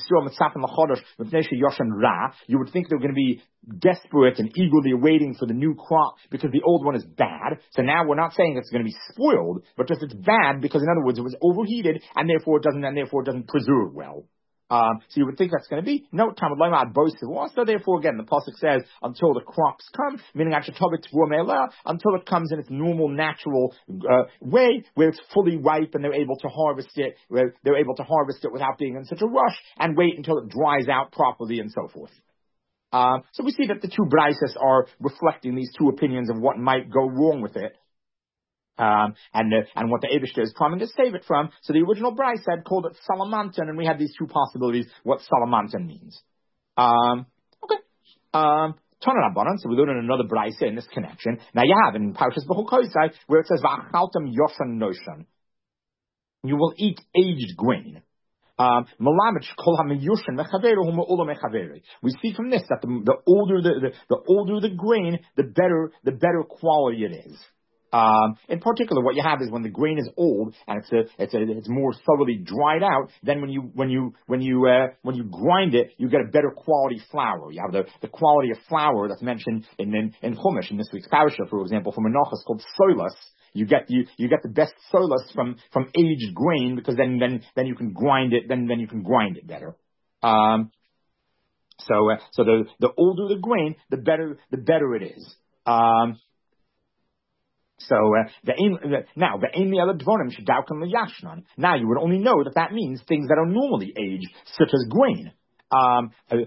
think they're going to be desperate and eagerly waiting for the new crop because the old one is bad. So now we're not saying it's going to be spoiled, but just it's bad because, in other words, it was overheated and therefore it doesn't and therefore it doesn't preserve well. Um, so you would think that's going to be no Talmud Lema both also. Therefore, again, the pasuk says until the crops come, meaning until it comes in its normal, natural uh, way, where it's fully ripe and they're able to harvest it, where they're able to harvest it without being in such a rush, and wait until it dries out properly and so forth. Um, so we see that the two braysos are reflecting these two opinions of what might go wrong with it. Um, and uh, and what the Eibishter is promising to save it from. So the original Bryce had called it Salamantan, and we have these two possibilities what Salamantan means. Um, okay. Um, so we learn in another Bryce in this connection. Now you have in Parshas B'chukosai where it says V'achaltem yoshan noshan. You will eat aged grain. Um, we see from this that the, the older the, the the older the grain, the better the better quality it is. Um, in particular, what you have is when the grain is old and it's a, it's a, it's more thoroughly dried out. Then when you when you when you uh, when you grind it, you get a better quality flour. You have the, the quality of flour that's mentioned in in, in Chumash in this week's parasha, for example, from Menachos called solas. You get you you get the best solas from from aged grain because then then then you can grind it then then you can grind it better. Um, so uh, so the the older the grain, the better the better it is. Um, So uh, the aim, the, now the aim the other dvorim shedaukan liyashnan. Now you would only know that that means things that are normally aged, such as grain. Um, how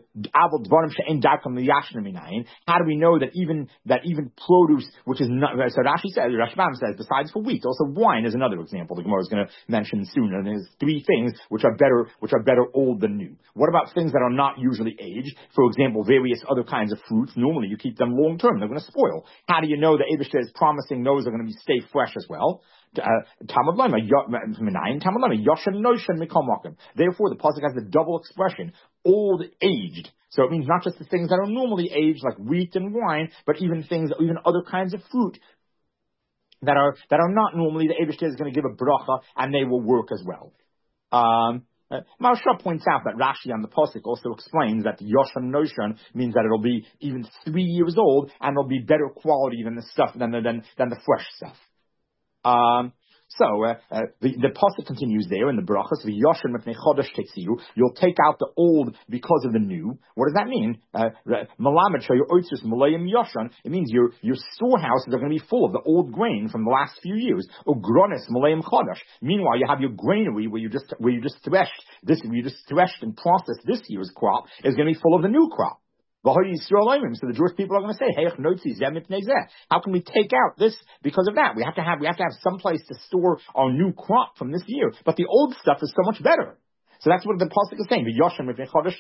do we know that even that even produce, which is not, so Rashi says, Rashbam says, besides for wheat, also wine is another example. The Gemara is going to mention soon. And there's three things which are better, which are better old than new. What about things that are not usually aged? For example, various other kinds of fruits. Normally, you keep them long term; they're going to spoil. How do you know the Eibishter is promising those are going to be stay fresh as well? Talmud Lema, Talmud Lema, Yoshan Noshan Mikomakim. Therefore, the pasuk has the double expression, old aged. So it means not just the things that are normally aged, like wheat and wine, but even things, even other kinds of fruit that are that are not normally. The Eibishter is going to give a bracha, and they will work as well. Um, uh, Maharsha points out that Rashi on the pasuk also explains that the Yoshan Noshan means that it'll be even three years old, and it'll be better quality than the stuff than the than, than the fresh stuff. Um, so uh, uh, the the pasuk continues there in the brachas. The Yoshan mipnei chodesh tetziu. You'll take out the old because of the new. What does that mean? Malamed shayu oitzus malayim Yoshan. It means your your storehouses are going to be full of the old grain from the last few years. Ugronis malayim chodesh. Meanwhile, you have your granary where you just where you just threshed this where you just threshed and processed this year's crop is going to be full of the new crop. So the Jewish people are going to say, "Hey, how can we take out this because of that? We have to have we have to have some place to store our new crop from this year, but the old stuff is so much better." So that's what the pasuk is saying. You're going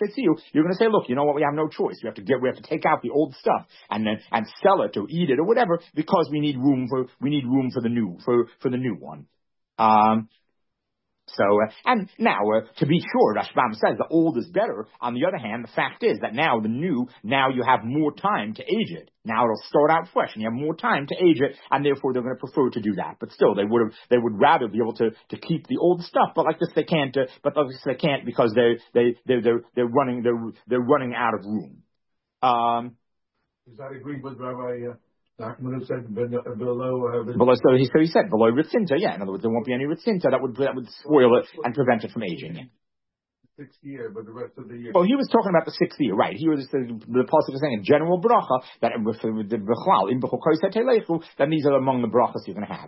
to say, "Look, you know what? We have no choice. We have to get we have to take out the old stuff and then and sell it or eat it or whatever because we need room for we need room for the new for for the new one." Um, So, uh, and now, uh, to be sure, Rashbam says the old is better. On the other hand, the fact is that now the new, now you have more time to age it. Now it'll start out fresh and you have more time to age it, and therefore they're going to prefer to do that. But still, they would have, they would rather be able to, to keep the old stuff, but like this they can't, uh, but like this they can't because they, they, they, they're, they're running, they're, they're running out of room. Um, Does that agree with Rabbi, uh Nachman said below, uh, below, so he so he said below Ritzinta, yeah. In other words, there won't be any Ritzinta that would that would spoil it and prevent it from aging. Sixth year, but the rest of the year. Well, he was talking about the sixth year, right? He was the, the pasuk was saying a general bracha that with the Bechlal in Bechukosai Telechu, that these are among the brachas you're going to have.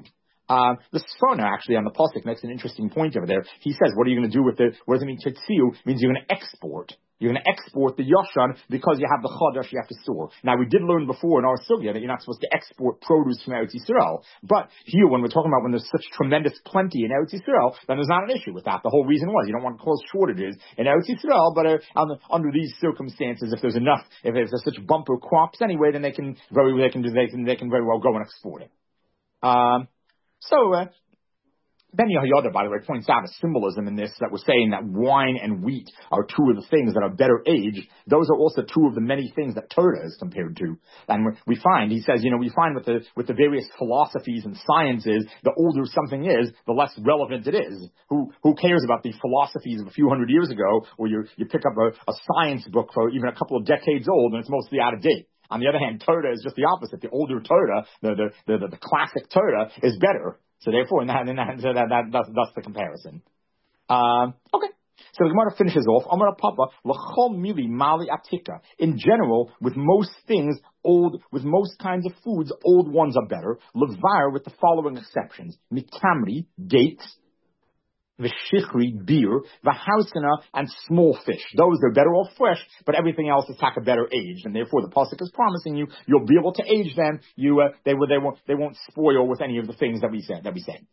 Uh, the Sforno actually on the Pasuk makes an interesting point over there. He says, what are you going to do with the, what does it mean, Tetziu? It means you're going to export. You're going to export the Yoshan because you have the Chodesh you have to store. Now, we did learn before in our Sugya that you're not supposed to export produce from Eretz Yisrael. But here, when we're talking about when there's such tremendous plenty in Eretz Yisrael, then there's not an issue with that. The whole reason was you don't want to cause shortages in Eretz Yisrael, but uh, under, under these circumstances, if there's enough, if there's such bumper crops anyway, then they can very, they can, they can, they can very well go and export it. Um, so, uh, Ben Yehoyada, by the way, points out a symbolism in this that we're saying that wine and wheat are two of the things that are better aged. Those are also two of the many things that Torah is compared to. And we find, he says, you know, we find with the, with the various philosophies and sciences, the older something is, the less relevant it is. Who, who cares about the philosophies of a few hundred years ago, or you, you pick up a, a science book for even a couple of decades old and it's mostly out of date. On the other hand, Torah is just the opposite. The older Torah, the, the, the, the, the classic Torah is better. So therefore, in that, in that, so that, that, that's, that's the comparison. Um, okay. So the Gemara finishes off. Amar Papa, l'chol mili mali atika. In general, with most things, old, with most kinds of foods, old ones are better. Levar, with the following exceptions: mitamri, dates, v'shichri, beer, v'hausana, and small fish. Those are better off fresh, but everything else is taka better aged, and therefore the pasuk is promising you you'll be able to age them. You uh, they will they won't they won't spoil with any of the things that we said that we said.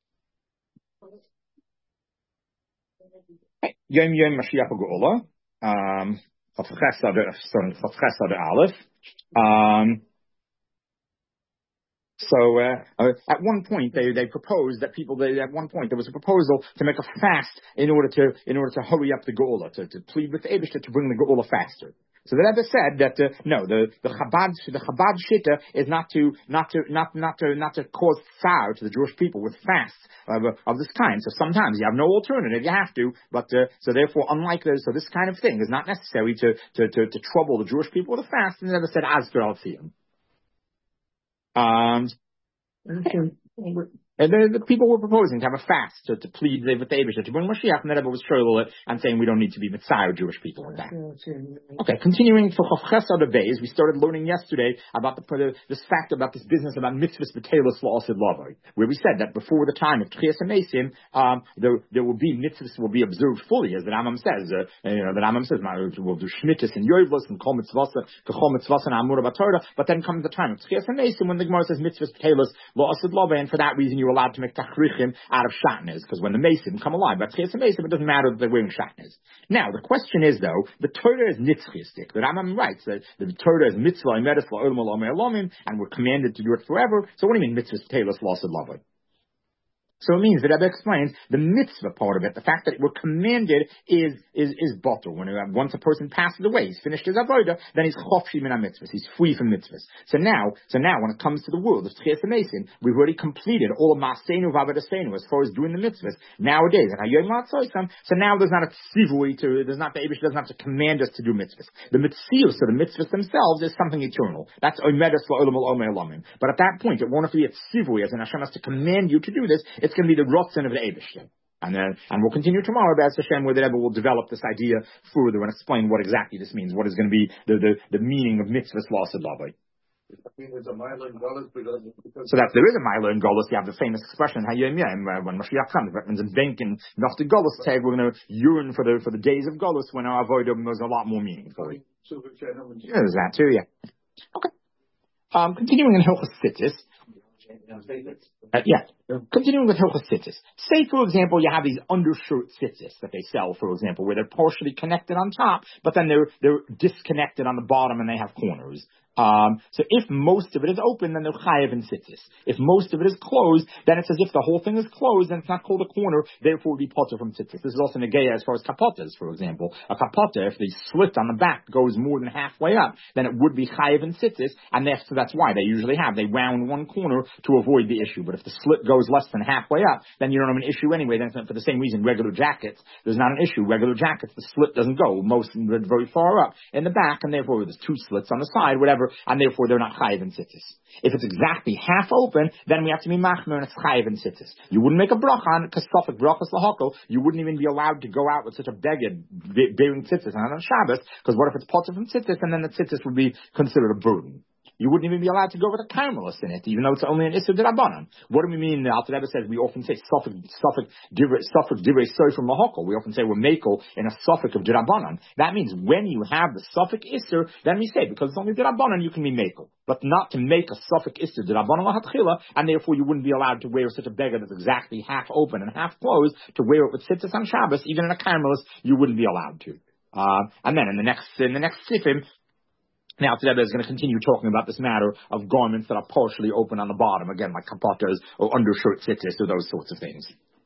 Yom Yom Mashiach Geula. Um, Aleph. Um. So uh, uh, at one point they they proposed that people they, at one point there was a proposal to make a fast in order to in order to hurry up the Geula, to, to plead with Eibishter to bring the Geula faster. So the Rebbe said that uh, no, the the Chabad the Chabad Shitta is not to not to not not to not to cause sorrow to the Jewish people with fasts of, of this kind. So sometimes you have no alternative, you have to. But uh, so therefore, unlike this, so this kind of thing is not necessary to to to, to trouble the Jewish people with a fast. And the Rebbe said, Azker al Tziyim. Um, and the, the people were proposing to have a fast to, to plead with the Eibishter to bring Mashiach, and the Rebbe was showing it and saying we don't need to be Mitzvah Jewish people with that. Okay, continuing for Chof Chesed Beis, we started learning yesterday about the, the this fact about this business about mitzvahs b'teilus la'asid lavoi, where we said that before the time of Tchias HaMesim, um, there there will be mitzvahs will be observed fully, as the Rambam says. Uh, you know, the Rambam says we'll do shmitas and yoivlos and kol mitzvasa, kol mitzvasa and amura b'Torah. But then comes the time of Tchias HaMesim when the Gemara says mitzvahs b'teilus la'asid lavoi, and for that reason you're allowed to make tachrichim out of shatnez, because when the Mesim come alive, but Tchias HaMesim it doesn't matter that they're wearing shatnez. Now the question is though, the Torah is nitzchistic. The Rambam writes that the Torah is mitzvah imedes la'olam la'omei alomim, and we're commanded to do it forever. So what do you mean mitzvahs b'teilus la'asid lavoi? So it means, the Rebbe explains, the mitzvah part of it, the fact that we're commanded is, is, is batel. When, uh, once a person passes away, he's finished his avodah, then he's chofshi min ha-mitzvahs. He's free from mitzvahs. So now, so now when it comes to the world of Tchias HaMesim, we've already completed all of Ma'aseinu v'Avodaseinu as far as doing the mitzvahs. Nowadays, and Hayom La'atzoisam, so now there's not a tzivui to, there's not, the Eibush doesn't have to command us to do mitzvahs. The mitzvahs, so the mitzvahs themselves is something eternal. That's oimedes la'olam al'omei alomim. But at that point, it won't have to be a tzivui, as in Hashem has to command you to do this. It's going to be the rotzen of the Eibishter. And then, and we'll continue tomorrow, Be'ez Hashem, where the Rebbe will develop this idea further and explain what exactly this means. What is going to be the, the, the meaning of mitzvahs la'asid lavoi. So that there is a Mila in Golos, you have the famous expression, Hayom Yom, when Mashiach comes, that means in Benkin, not the Golos tag, we're going to yearn for the, for the days of Golos when our avodah was a lot more meaningful. Yeah, there's that too, yeah. Okay. Um, continuing in Hilchos Sittis. Uh, yeah, continuing with Hilchos Sittis. Say, for example, you have these undershirt sittis that they sell, for example, where they're partially connected on top, but then they're they're disconnected on the bottom and they have corners. Um, so if most of it is open, then they're chayev in sittis. If most of it is closed, then it's as if the whole thing is closed and it's not called a corner, therefore it would be potter from sittis. This is also negeya as far as kapotas, for example. A kapota, if the slit on the back goes more than halfway up, then it would be chayev in sittis, and that's, that's why they usually have. They round one corner to avoid the issue. But if the slit goes less than halfway up, then you don't have an issue anyway. Then for the same reason, regular jackets, there's not an issue. Regular jackets, the slit doesn't go most very far up in the back, and therefore there's two slits on the side, whatever, and therefore they're not chayiv in sittis. If it's exactly half open, then we have to be machmer and it's chayiv in sittis. You wouldn't make a bracha on kasofik brachas lahakol. You wouldn't even be allowed to go out with such a beged bearing sittis on Shabbos, because what if it's potter from sittis, and then the sittis would be considered a burden. you wouldn't even be allowed to go with a caramelist in it, even though it's only an Isser D'Rabbanan. What do we mean? The Alter Rebbe says we often say Suffolk, Suffolk, Suffolk Divrei Soy from Mahokal. We often say we're Makel in a Suffolk of D'Rabbanan. That means when you have the Suffolk Isser, then we say, because it's only D'Rabbanan, you can be Makel. But not to make a Suffolk Isser D'Rabbanan L'Hatchila, and therefore you wouldn't be allowed to wear such a beggar that's exactly half open and half closed, to wear it with Tzitzis on Shabbos, even in a caramelist, you wouldn't be allowed to. Uh, and then in the next, in the next Sifim, now today is going to continue talking about this matter of garments that are partially open on the bottom, again, like kapatas or undershirt tzitzis or those sorts of things.